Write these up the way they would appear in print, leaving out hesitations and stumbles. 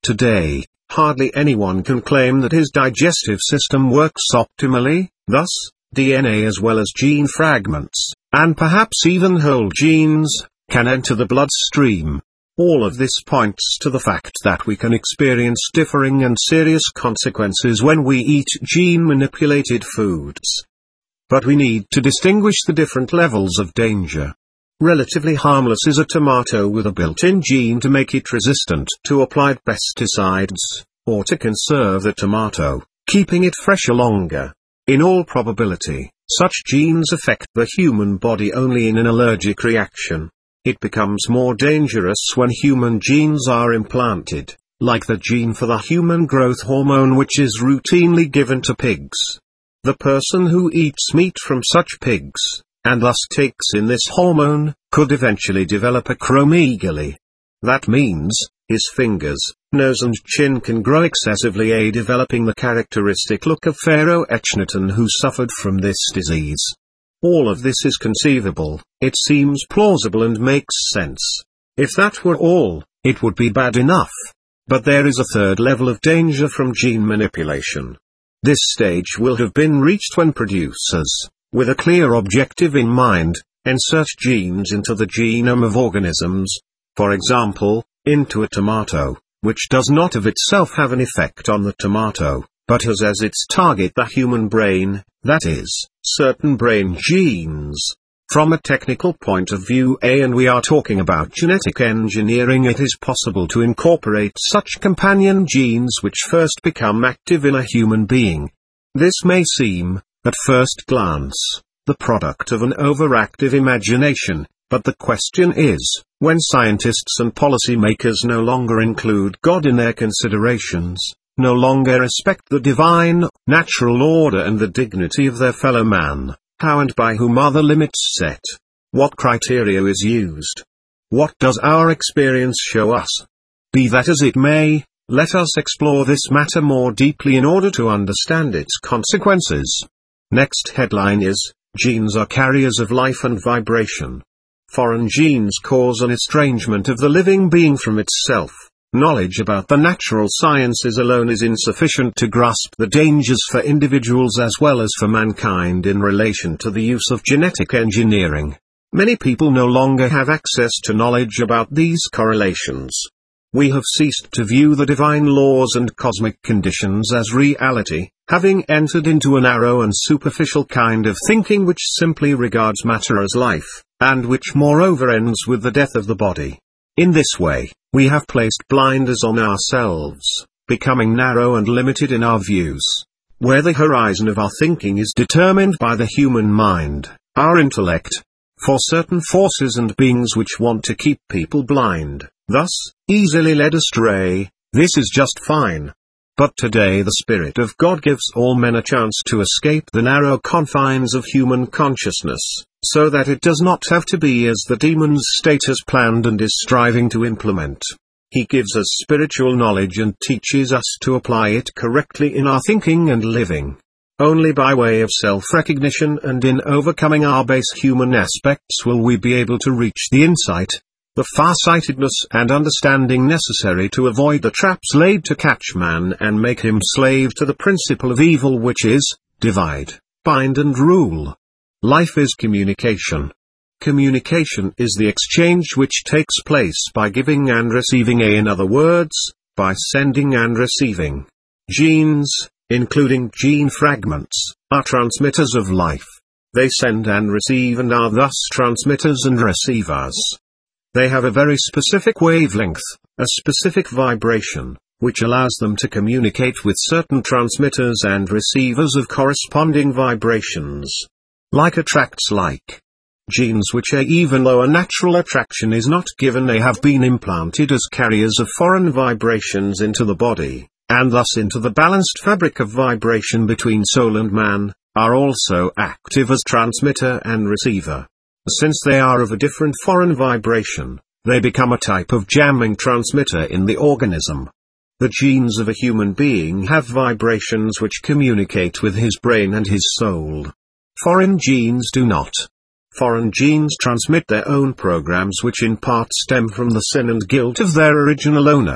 Today, hardly anyone can claim that his digestive system works optimally. Thus, DNA as well as gene fragments, and perhaps even whole genes, can enter the bloodstream. All of this points to the fact that we can experience differing and serious consequences when we eat gene-manipulated foods. But we need to distinguish the different levels of danger. Relatively harmless is a tomato with a built-in gene to make it resistant to applied pesticides, or to conserve the tomato, keeping it fresher longer. In all probability, such genes affect the human body only in an allergic reaction. It becomes more dangerous when human genes are implanted, like the gene for the human growth hormone which is routinely given to pigs. The person who eats meat from such pigs, and thus takes in this hormone, could eventually develop acromegaly. That means, his fingers, nose and chin can grow excessively, developing the characteristic look of Pharaoh Echnaton, who suffered from this disease. All of this is conceivable, it seems plausible and makes sense. If that were all, it would be bad enough. But there is a third level of danger from gene manipulation. This stage will have been reached when producers, with a clear objective in mind, insert genes into the genome of organisms, for example, into a tomato, which does not of itself have an effect on the tomato, but has as its target the human brain, that is, certain brain genes. From a technical point of view, and we are talking about genetic engineering, it is possible to incorporate such companion genes which first become active in a human being. This may seem, at first glance, the product of an overactive imagination, but the question is, when scientists and policymakers no longer include God in their considerations, no longer respect the divine, natural order and the dignity of their fellow man, how and by whom are the limits set? What criteria is used? What does our experience show us? Be that as it may, let us explore this matter more deeply in order to understand its consequences. Next headline is, genes are carriers of life and vibration. Foreign genes cause an estrangement of the living being from itself. Knowledge about the natural sciences alone is insufficient to grasp the dangers for individuals as well as for mankind in relation to the use of genetic engineering. Many people no longer have access to knowledge about these correlations. We have ceased to view the divine laws and cosmic conditions as reality, having entered into a narrow and superficial kind of thinking which simply regards matter as life, and which moreover ends with the death of the body. In this way, we have placed blinders on ourselves, becoming narrow and limited in our views. Where the horizon of our thinking is determined by the human mind, our intellect, for certain forces and beings which want to keep people blind, thus, easily led astray, this is just fine. But today the Spirit of God gives all men a chance to escape the narrow confines of human consciousness, so that it does not have to be as the demon's state has planned and is striving to implement. He gives us spiritual knowledge and teaches us to apply it correctly in our thinking and living. Only by way of self-recognition and in overcoming our base human aspects will we be able to reach the insight, the far-sightedness and understanding necessary to avoid the traps laid to catch man and make him slave to the principle of evil, which is, divide, bind and rule. Life is communication. Communication is the exchange which takes place by giving and receiving, in other words, by sending and receiving. Genes, including gene fragments, are transmitters of life. They send and receive and are thus transmitters and receivers. They have a very specific wavelength, a specific vibration, which allows them to communicate with certain transmitters and receivers of corresponding vibrations. Like attracts like. Genes which are, even though a natural attraction is not given, they have been implanted as carriers of foreign vibrations into the body, and thus into the balanced fabric of vibration between soul and man, are also active as transmitter and receiver. Since they are of a different foreign vibration, they become a type of jamming transmitter in the organism. The genes of a human being have vibrations which communicate with his brain and his soul. Foreign genes do not. Foreign genes transmit their own programs which in part stem from the sin and guilt of their original owner.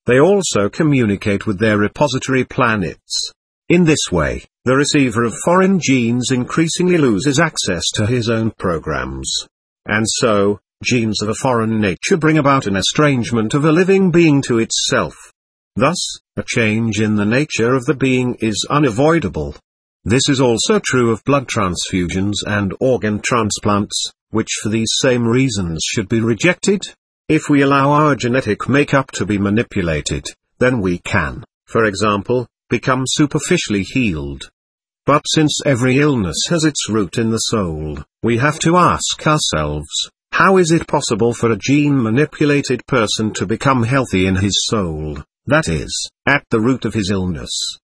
They also communicate with their repository planets. In this way, the receiver of foreign genes increasingly loses access to his own programs. And so, genes of a foreign nature bring about an estrangement of a living being to itself. Thus, a change in the nature of the being is unavoidable. This is also true of blood transfusions and organ transplants, which for these same reasons should be rejected. If we allow our genetic makeup to be manipulated, then we can, for example, become superficially healed. But since every illness has its root in the soul, we have to ask ourselves, how is it possible for a gene-manipulated person to become healthy in his soul, that is, at the root of his illness?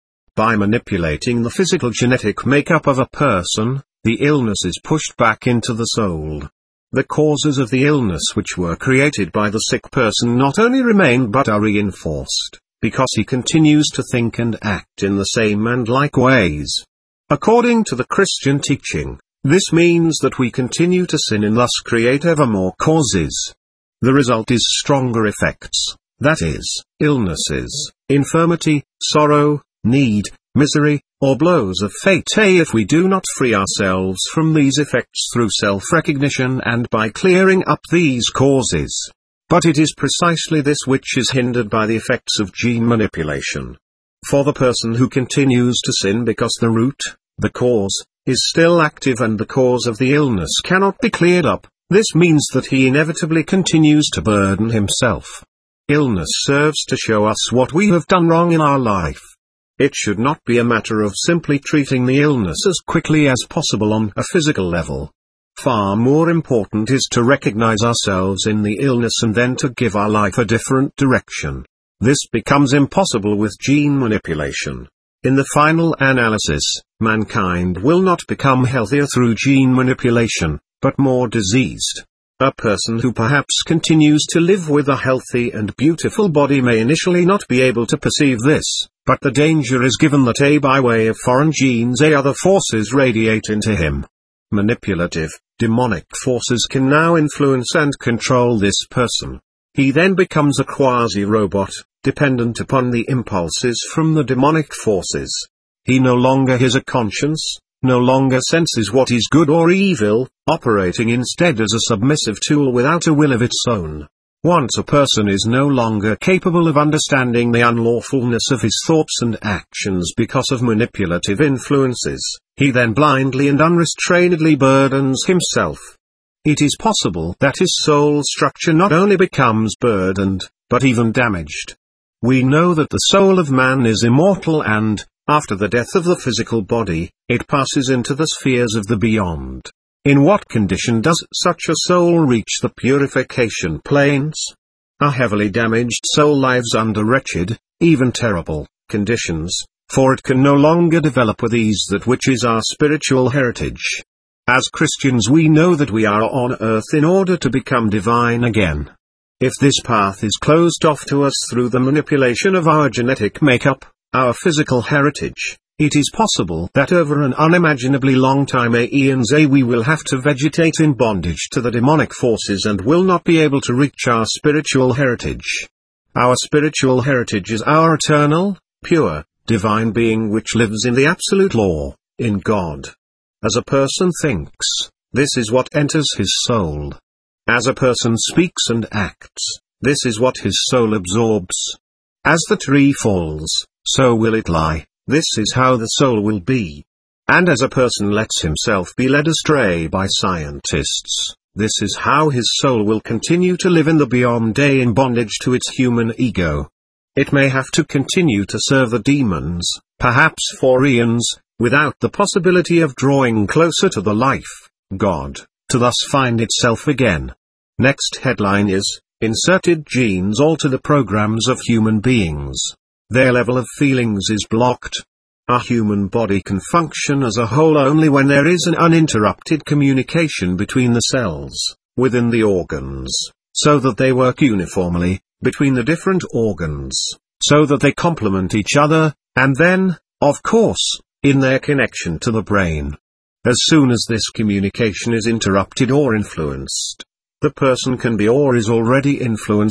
By manipulating the physical genetic makeup of a person, the illness is pushed back into the soul. The causes of the illness which were created by the sick person not only remain but are reinforced, because he continues to think and act in the same and like ways. According to the Christian teaching, this means that we continue to sin and thus create ever more causes. The result is stronger effects, that is, illnesses, infirmity, sorrow, need, misery, or blows of fate if we do not free ourselves from these effects through self-recognition and by clearing up these causes. But it is precisely this which is hindered by the effects of gene manipulation. For the person who continues to sin because the root, the cause, is still active and the cause of the illness cannot be cleared up, this means that he inevitably continues to burden himself. Illness serves to show us what we have done wrong in our life. It should not be a matter of simply treating the illness as quickly as possible on a physical level. Far more important is to recognize ourselves in the illness and then to give our life a different direction. This becomes impossible with gene manipulation. In the final analysis, mankind will not become healthier through gene manipulation, but more diseased. A person who perhaps continues to live with a healthy and beautiful body may initially not be able to perceive this, but the danger is given that by way of foreign genes other forces radiate into him. Manipulative, demonic forces can now influence and control this person. He then becomes a quasi-robot, dependent upon the impulses from the demonic forces. He no longer has a conscience, no longer senses what is good or evil, operating instead as a submissive tool without a will of its own. Once a person is no longer capable of understanding the unlawfulness of his thoughts and actions because of manipulative influences, he then blindly and unrestrainedly burdens himself. It is possible that his soul structure not only becomes burdened, but even damaged. We know that the soul of man is immortal and, after the death of the physical body, it passes into the spheres of the beyond. In what condition does such a soul reach the purification planes? A heavily damaged soul lives under wretched, even terrible, conditions, for it can no longer develop with ease that which is our spiritual heritage. As Christians we know that we are on earth in order to become divine again. If this path is closed off to us through the manipulation of our genetic makeup, our physical heritage, it is possible that over an unimaginably long time eons we will have to vegetate in bondage to the demonic forces and will not be able to reach our spiritual heritage. Our spiritual heritage is our eternal, pure, divine being which lives in the absolute law, in God. As a person thinks, this is what enters his soul. As a person speaks and acts, this is what his soul absorbs. As the tree falls, so will it lie. This is how the soul will be. And as a person lets himself be led astray by scientists, this is how his soul will continue to live in the beyond in bondage to its human ego. It may have to continue to serve the demons, perhaps for eons, without the possibility of drawing closer to the life, God, to thus find itself again. Next headline is, Inserted Genes Alter the Programs of Human Beings. Their level of feelings is blocked. A human body can function as a whole only when there is an uninterrupted communication between the cells, within the organs, so that they work uniformly, between the different organs, so that they complement each other, and then, of course, in their connection to the brain. As soon as this communication is interrupted or influenced, the person can be or is already influenced,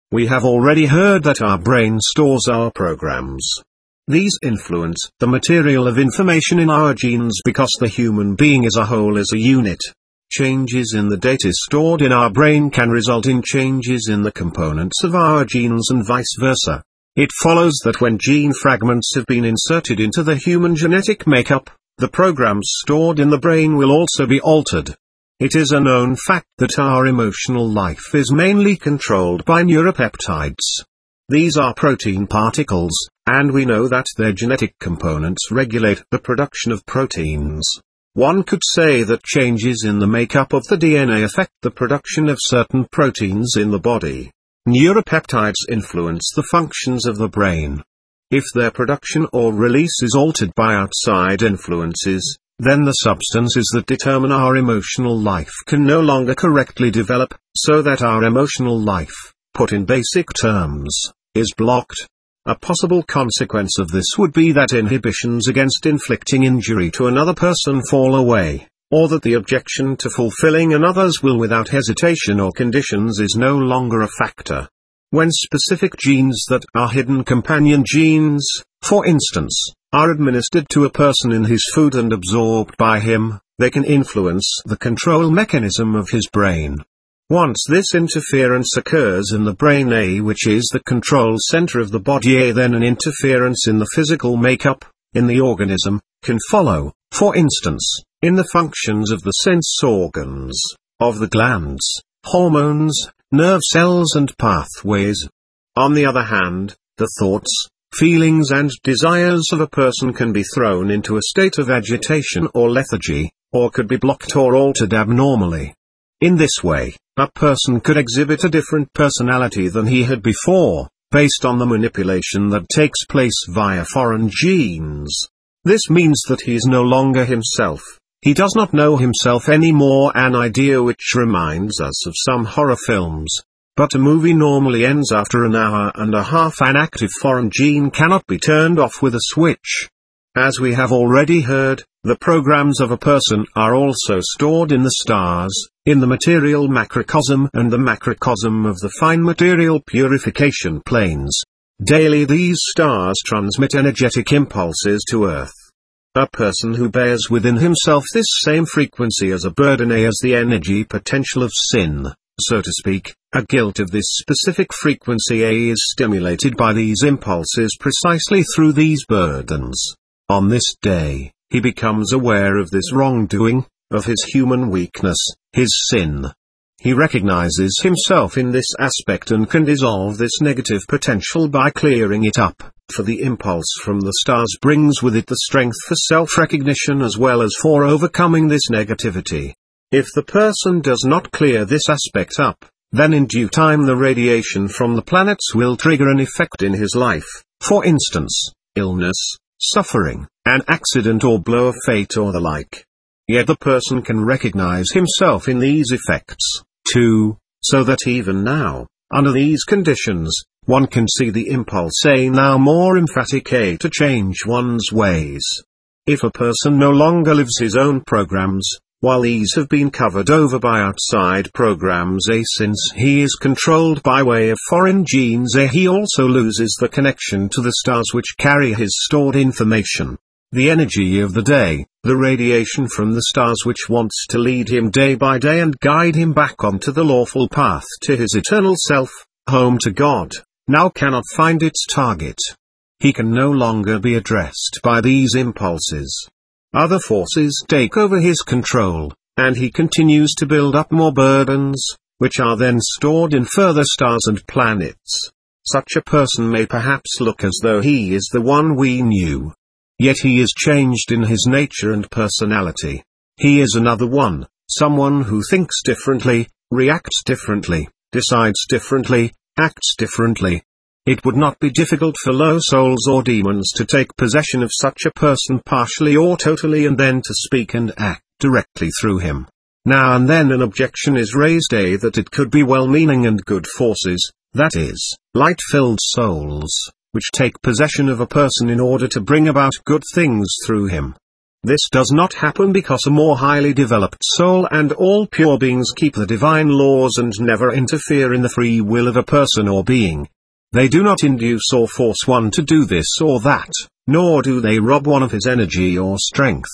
We have already heard that our brain stores our programs. These influence the material of information in our genes because the human being as a whole is a unit. Changes in the data stored in our brain can result in changes in the components of our genes and vice versa. It follows that when gene fragments have been inserted into the human genetic makeup, the programs stored in the brain will also be altered. It is a known fact that our emotional life is mainly controlled by neuropeptides. These are protein particles, and we know that their genetic components regulate the production of proteins. One could say that changes in the makeup of the DNA affect the production of certain proteins in the body. Neuropeptides influence the functions of the brain. If their production or release is altered by outside influences, then the substances that determine our emotional life can no longer correctly develop, so that our emotional life, put in basic terms, is blocked. A possible consequence of this would be that inhibitions against inflicting injury to another person fall away, or that the objection to fulfilling another's will without hesitation or conditions is no longer a factor. When specific genes that are hidden companion genes, for instance, are administered to a person in his food and absorbed by him, they can influence the control mechanism of his brain. Once this interference occurs in the brain A, which is the control center of the body A, then an interference in the physical makeup, in the organism, can follow, for instance, in the functions of the sense organs, of the glands, hormones, nerve cells and pathways. On the other hand, the thoughts, feelings and desires of a person can be thrown into a state of agitation or lethargy, or could be blocked or altered abnormally. In this way, a person could exhibit a different personality than he had before, based on the manipulation that takes place via foreign genes. This means that he is no longer himself. He does not know himself anymore, an idea which reminds us of some horror films. But a movie normally ends after an hour and a half. An active foreign gene cannot be turned off with a switch. As we have already heard, the programs of a person are also stored in the stars, in the material macrocosm and the macrocosm of the fine material purification planes. Daily these stars transmit energetic impulses to Earth. A person who bears within himself this same frequency as a burden A as the energy potential of sin, so to speak, a guilt of this specific frequency A is stimulated by these impulses precisely through these burdens. On this day, he becomes aware of this wrongdoing, of his human weakness, his sin. He recognizes himself in this aspect and can dissolve this negative potential by clearing it up, for the impulse from the stars brings with it the strength for self-recognition as well as for overcoming this negativity. If the person does not clear this aspect up, then in due time the radiation from the planets will trigger an effect in his life, for instance, illness, suffering, an accident or blow of fate or the like. Yet the person can recognize himself in these effects, too, so that even now, under these conditions, one can see the impulse A now more emphatic A to change one's ways. If a person no longer lives his own programs, while these have been covered over by outside programs A, since he is controlled by way of foreign genes A, he also loses the connection to the stars which carry his stored information. The energy of the day, the radiation from the stars which wants to lead him day by day and guide him back onto the lawful path to his eternal self, home to God, now cannot find its target. He can no longer be addressed by these impulses. Other forces take over his control, and he continues to build up more burdens, which are then stored in further stars and planets. Such a person may perhaps look as though he is the one we knew. Yet he is changed in his nature and personality. He is another one, someone who thinks differently, reacts differently, decides differently, acts differently. It would not be difficult for low souls or demons to take possession of such a person partially or totally and then to speak and act directly through him. Now and then an objection is raised that it could be well-meaning and good forces, that is, light-filled souls, which take possession of a person in order to bring about good things through him. This does not happen because a more highly developed soul and all pure beings keep the divine laws and never interfere in the free will of a person or being. They do not induce or force one to do this or that, nor do they rob one of his energy or strength.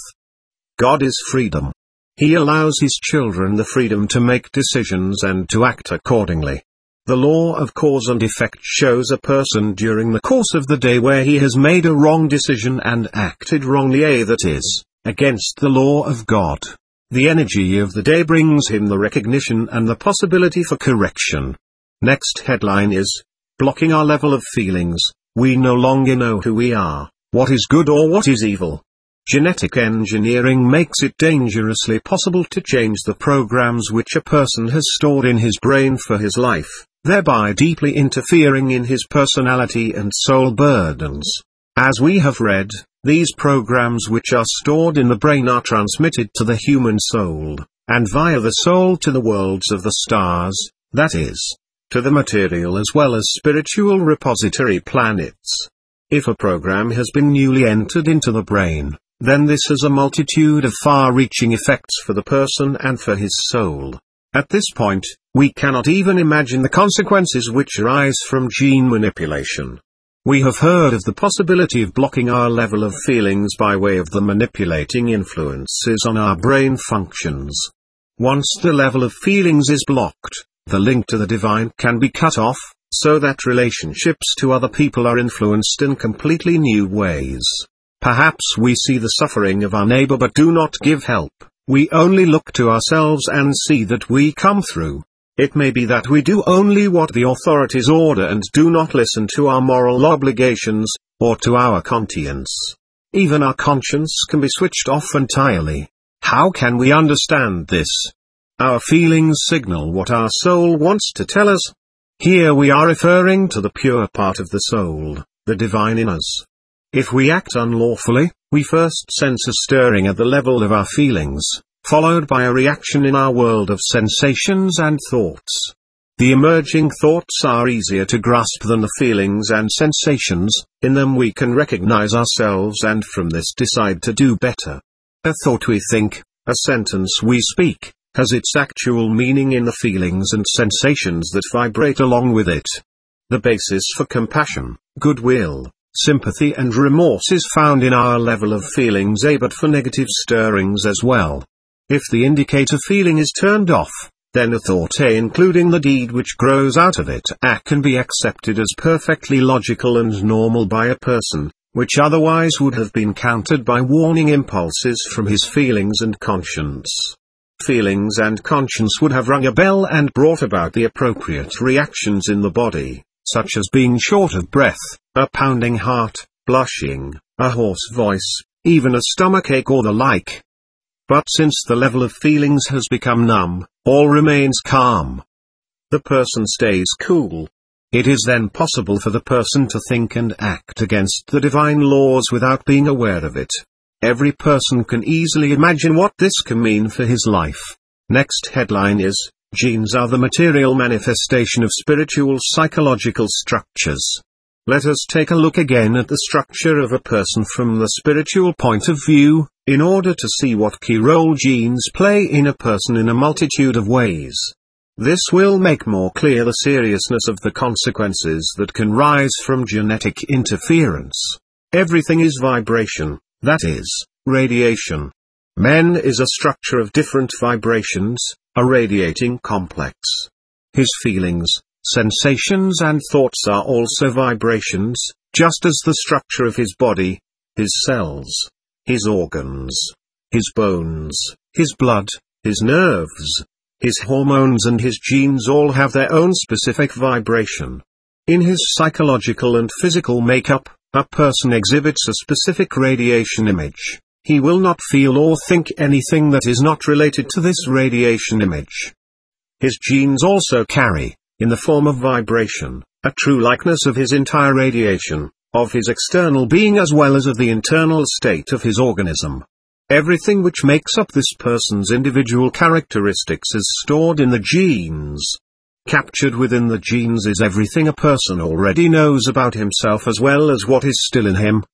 God is freedom. He allows his children the freedom to make decisions and to act accordingly. The law of cause and effect shows a person during the course of the day where he has made a wrong decision and acted wrongly, that is, against the law of God. The energy of the day brings him the recognition and the possibility for correction. Next headline is, blocking our level of feelings. We no longer know who we are, what is good or what is evil. Genetic engineering makes it dangerously possible to change the programs which a person has stored in his brain for his life, thereby deeply interfering in his personality and soul burdens. As we have read, these programs which are stored in the brain are transmitted to the human soul, and via the soul to the worlds of the stars, that is, to the material as well as spiritual repository planets. If a program has been newly entered into the brain, then this has a multitude of far-reaching effects for the person and for his soul. At this point, we cannot even imagine the consequences which arise from gene manipulation. We have heard of the possibility of blocking our level of feelings by way of the manipulating influences on our brain functions. Once the level of feelings is blocked, the link to the divine can be cut off, so that relationships to other people are influenced in completely new ways. Perhaps we see the suffering of our neighbor but do not give help. We only look to ourselves and see that we come through. It may be that we do only what the authorities order and do not listen to our moral obligations, or to our conscience. Even our conscience can be switched off entirely. How can we understand this? Our feelings signal what our soul wants to tell us. Here we are referring to the pure part of the soul, the divine in us. If we act unlawfully, we first sense a stirring at the level of our feelings, followed by a reaction in our world of sensations and thoughts. The emerging thoughts are easier to grasp than the feelings and sensations. In them we can recognize ourselves and from this decide to do better. A thought we think, a sentence we speak, has its actual meaning in the feelings and sensations that vibrate along with it. The basis for compassion, goodwill, sympathy and remorse is found in our level of feelings, but for negative stirrings as well. If the indicator feeling is turned off, then a thought including the deed which grows out of it can be accepted as perfectly logical and normal by a person, which otherwise would have been countered by warning impulses from his feelings and conscience. Feelings and conscience would have rung a bell and brought about the appropriate reactions in the body, such as being short of breath, a pounding heart, blushing, a hoarse voice, even a stomachache or the like. But since the level of feelings has become numb, all remains calm. The person stays cool. It is then possible for the person to think and act against the divine laws without being aware of it. Every person can easily imagine what this can mean for his life. Next headline is, genes are the material manifestation of spiritual psychological structures. Let us take a look again at the structure of a person from the spiritual point of view, in order to see what key role genes play in a person in a multitude of ways. This will make more clear the seriousness of the consequences that can rise from genetic interference. Everything is vibration, that is, radiation. Man is a structure of different vibrations, a radiating complex. His feelings, sensations and thoughts are also vibrations, just as the structure of his body, his cells, his organs, his bones, his blood, his nerves, his hormones and his genes all have their own specific vibration. In his psychological and physical makeup, a person exhibits a specific radiation image. He will not feel or think anything that is not related to this radiation image. His genes also carry, in the form of vibration, a true likeness of his entire radiation, of his external being as well as of the internal state of his organism. Everything which makes up this person's individual characteristics is stored in the genes. Captured within the genes is everything a person already knows about himself as well as what is still in him,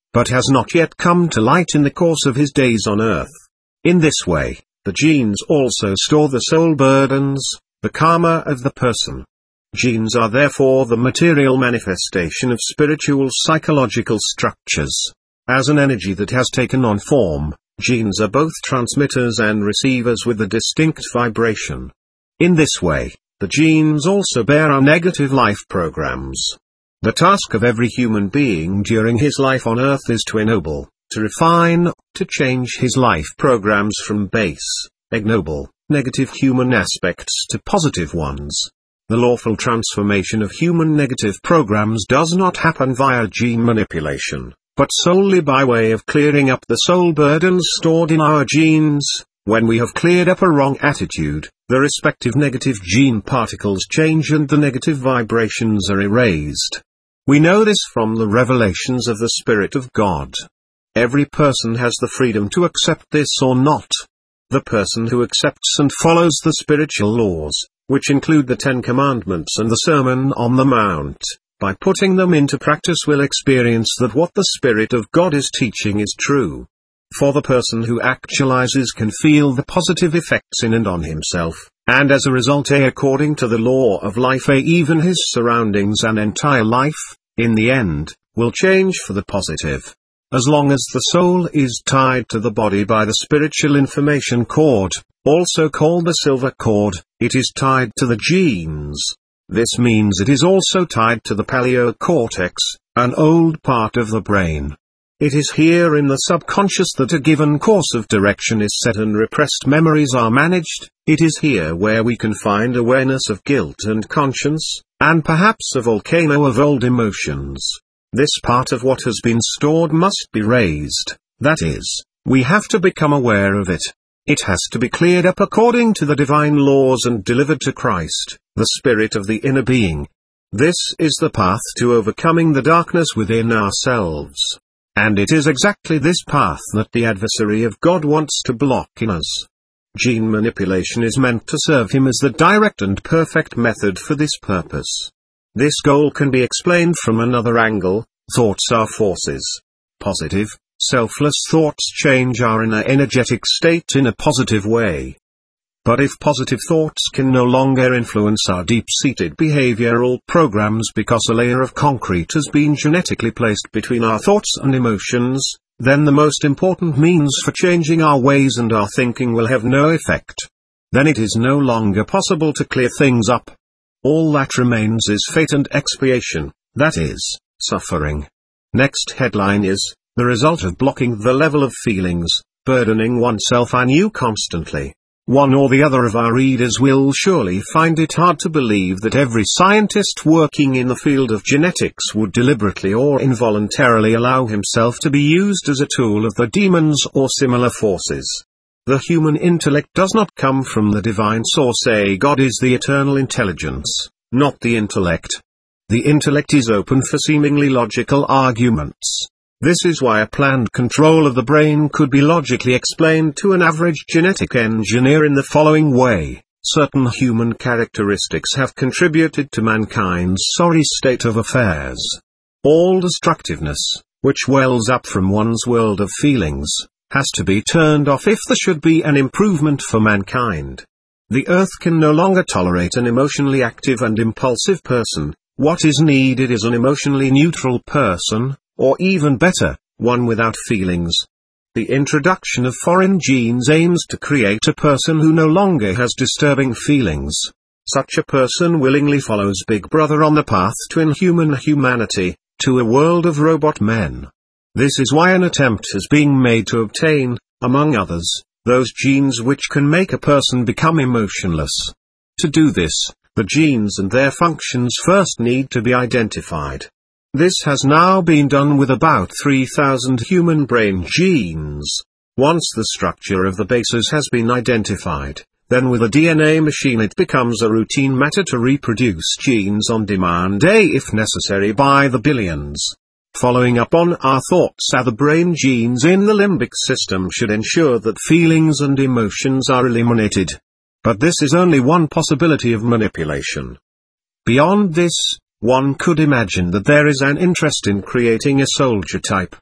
but has not yet come to light in the course of his days on earth. In this way, the genes also store the soul burdens, the karma of the person. Genes are therefore the material manifestation of spiritual psychological structures. As an energy that has taken on form, genes are both transmitters and receivers with a distinct vibration. In this way, the genes also bear our negative life programs. The task of every human being during his life on earth is to ennoble, to refine, to change his life programs from base, ignoble, negative human aspects to positive ones. The lawful transformation of human negative programs does not happen via gene manipulation, but solely by way of clearing up the soul burdens stored in our genes. When we have cleared up a wrong attitude, the respective negative gene particles change and the negative vibrations are erased. We know this from the revelations of the Spirit of God. Every person has the freedom to accept this or not. The person who accepts and follows the spiritual laws, which include the 10 Commandments and the Sermon on the Mount, by putting them into practice will experience that what the Spirit of God is teaching is true. For the person who actualizes can feel the positive effects in and on himself, and as a result according to the law of life even his surroundings and entire life, in the end, will change for the positive. As long as the soul is tied to the body by the spiritual information cord, also called the silver cord, it is tied to the genes. This means it is also tied to the paleocortex, an old part of the brain. It is here in the subconscious that a given course of direction is set and repressed memories are managed. It is here where we can find awareness of guilt and conscience, and perhaps a volcano of old emotions. This part of what has been stored must be raised, that is, we have to become aware of it. It has to be cleared up according to the divine laws and delivered to Christ, the Spirit of the inner being. This is the path to overcoming the darkness within ourselves. And it is exactly this path that the adversary of God wants to block in us. Gene manipulation is meant to serve him as the direct and perfect method for this purpose. This goal can be explained from another angle. Thoughts are forces. Positive, selfless thoughts change our inner energetic state in a positive way. But if positive thoughts can no longer influence our deep-seated behavioral programs because a layer of concrete has been genetically placed between our thoughts and emotions, then the most important means for changing our ways and our thinking will have no effect. Then it is no longer possible to clear things up. All that remains is fate and expiation, that is, suffering. Next headline is, the result of blocking the level of feelings, burdening oneself anew constantly. One or the other of our readers will surely find it hard to believe that every scientist working in the field of genetics would deliberately or involuntarily allow himself to be used as a tool of the demons or similar forces. The human intellect does not come from the divine source. God is the eternal intelligence, not the intellect. The intellect is open for seemingly logical arguments. This is why a planned control of the brain could be logically explained to an average genetic engineer in the following way. Certain human characteristics have contributed to mankind's sorry state of affairs. All destructiveness, which wells up from one's world of feelings, has to be turned off if there should be an improvement for mankind. The earth can no longer tolerate an emotionally active and impulsive person. What is needed is an emotionally neutral person, or even better, one without feelings. The introduction of foreign genes aims to create a person who no longer has disturbing feelings. Such a person willingly follows Big Brother on the path to inhuman humanity, to a world of robot men. This is why an attempt is being made to obtain, among others, those genes which can make a person become emotionless. To do this, the genes and their functions first need to be identified. This has now been done with about 3,000 human brain genes. Once the structure of the bases has been identified, then with a DNA machine it becomes a routine matter to reproduce genes on demand, if necessary by the billions. Following up on our thoughts, the brain genes in the limbic system should ensure that feelings and emotions are eliminated. But this is only one possibility of manipulation. Beyond this, one could imagine that there is an interest in creating a soldier type.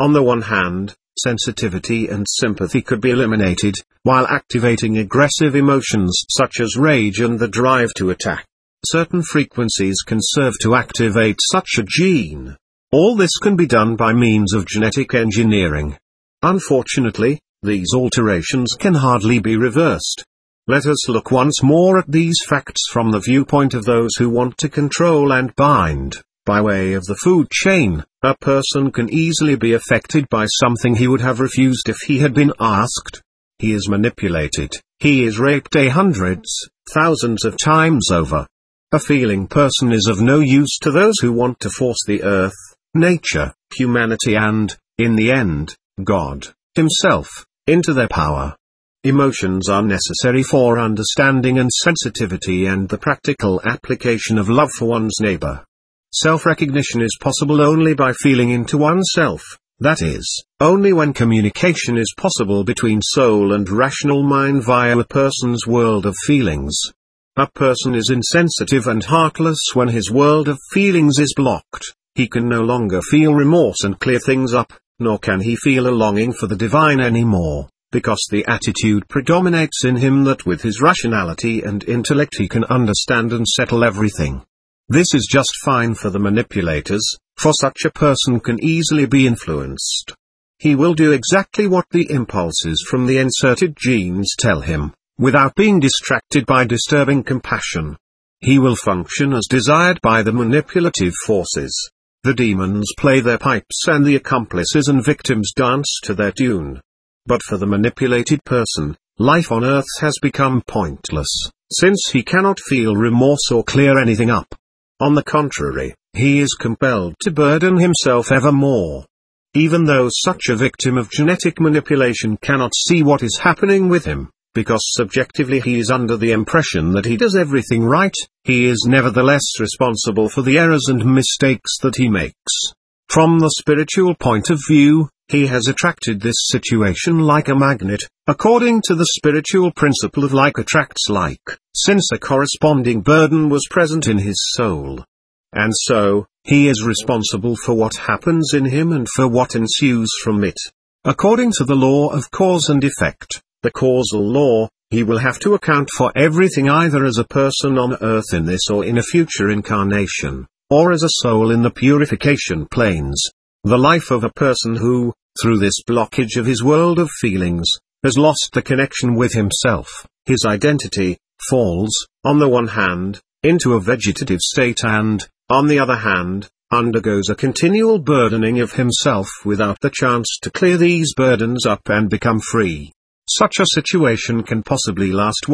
On the one hand, sensitivity and sympathy could be eliminated, while activating aggressive emotions such as rage and the drive to attack. Certain frequencies can serve to activate such a gene. All this can be done by means of genetic engineering. Unfortunately, these alterations can hardly be reversed. Let us look once more at these facts from the viewpoint of those who want to control and bind. By way of the food chain, a person can easily be affected by something he would have refused if he had been asked. He is manipulated, he is raped hundreds, thousands of times over. A feeling person is of no use to those who want to force the earth, nature, humanity and, in the end, God, himself, into their power. Emotions are necessary for understanding and sensitivity and the practical application of love for one's neighbor. Self-recognition is possible only by feeling into oneself, that is, only when communication is possible between soul and rational mind via a person's world of feelings. A person is insensitive and heartless when his world of feelings is blocked. He can no longer feel remorse and clear things up, nor can he feel a longing for the divine anymore, because the attitude predominates in him that with his rationality and intellect he can understand and settle everything. This is just fine for the manipulators, for such a person can easily be influenced. He will do exactly what the impulses from the inserted genes tell him, without being distracted by disturbing compassion. He will function as desired by the manipulative forces. The demons play their pipes and the accomplices and victims dance to their tune. But for the manipulated person, life on earth has become pointless, since he cannot feel remorse or clear anything up. On the contrary, he is compelled to burden himself ever more. Even though such a victim of genetic manipulation cannot see what is happening with him, because subjectively he is under the impression that he does everything right, he is nevertheless responsible for the errors and mistakes that he makes. From the spiritual point of view, he has attracted this situation like a magnet, according to the spiritual principle of like attracts like, since a corresponding burden was present in his soul. And so, he is responsible for what happens in him and for what ensues from it. According to the law of cause and effect, the causal law, he will have to account for everything either as a person on earth in this or in a future incarnation, or as a soul in the purification planes. The life of a person who, through this blockage of his world of feelings, has lost the connection with himself, his identity, falls, on the one hand, into a vegetative state and, on the other hand, undergoes a continual burdening of himself without the chance to clear these burdens up and become free. Such a situation can possibly last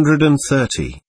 130,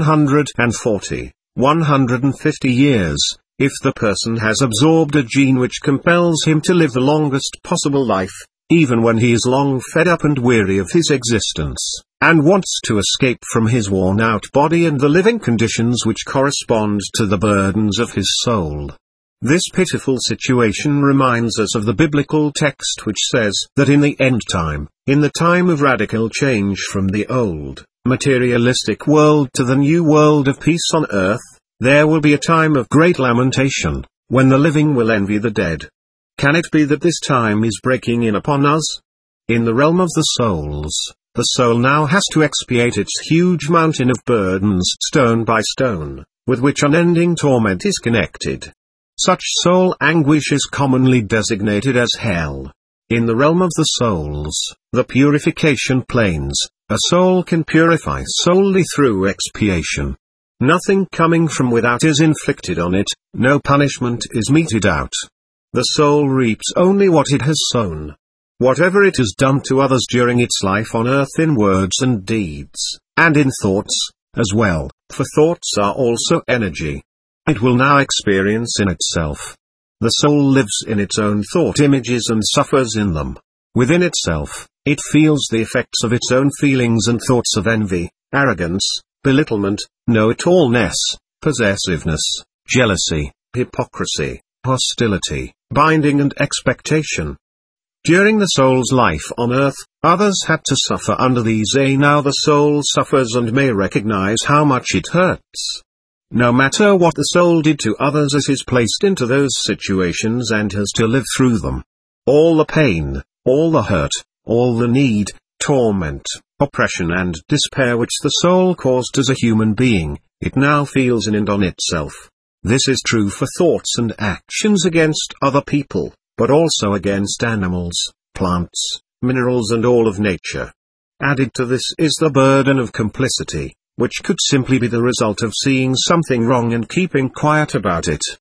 140, 150 years, if the person has absorbed a gene which compels him to live the longest possible life, even when he is long fed up and weary of his existence, and wants to escape from his worn-out body and the living conditions which correspond to the burdens of his soul. This pitiful situation reminds us of the biblical text which says that in the end time, in the time of radical change from the old, materialistic world to the new world of peace on earth, there will be a time of great lamentation, when the living will envy the dead. Can it be that this time is breaking in upon us? In the realm of the souls, the soul now has to expiate its huge mountain of burdens stone by stone, with which unending torment is connected. Such soul anguish is commonly designated as hell. In the realm of the souls, the purification planes, a soul can purify solely through expiation. Nothing coming from without is inflicted on it, no punishment is meted out. The soul reaps only what it has sown. Whatever it has done to others during its life on earth in words and deeds, and in thoughts, as well, for thoughts are also energy. It will now experience in itself. The soul lives in its own thought images and suffers in them. Within itself, it feels the effects of its own feelings and thoughts of envy, arrogance, belittlement, know-it-allness, possessiveness, jealousy, hypocrisy, hostility, binding and expectation. During the soul's life on earth, others had to suffer under these. Now the soul suffers and may recognize how much it hurts. No matter what the soul did to others, it is placed into those situations and has to live through them. all the pain, all the hurt, all the need, torment, oppression and despair which the soul caused as a human being, it now feels in and on itself. This is true for thoughts and actions against other people, but also against animals, plants, minerals and all of nature. Added to this is the burden of complicity, which could simply be the result of seeing something wrong and keeping quiet about it.